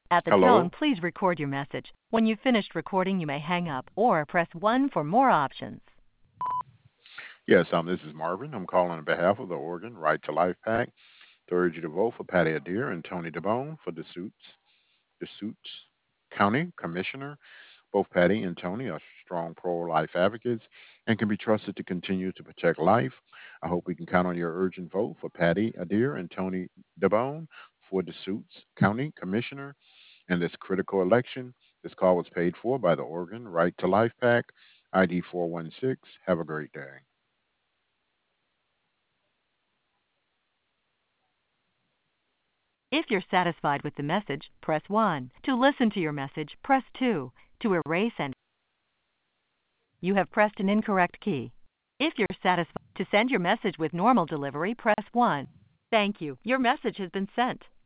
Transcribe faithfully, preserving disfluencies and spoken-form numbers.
At the tone, Hello. please record your message. When you've finished recording, you may hang up or press one for more options. Yes, um, this is Marvin. I'm calling on behalf of the Oregon Right to Life PAC to urge you to vote for Patty Adair and Tony DeBone for the suits, the suits County Commissioner. Both Patty and Tony are strong pro-life advocates and can be trusted to continue to protect life. I hope we can count on your urgent vote for Patty Adair and Tony DeBone for the suits County Commissioner in this critical election. This call was paid for by the Oregon Right to Life PAC, I D four one six. Have a great day. If you're satisfied with the message, press one. To listen to your message, press two. To erase and you have pressed an incorrect key. If you're satisfied to send your message with normal delivery, press one. Thank you. Your message has been sent.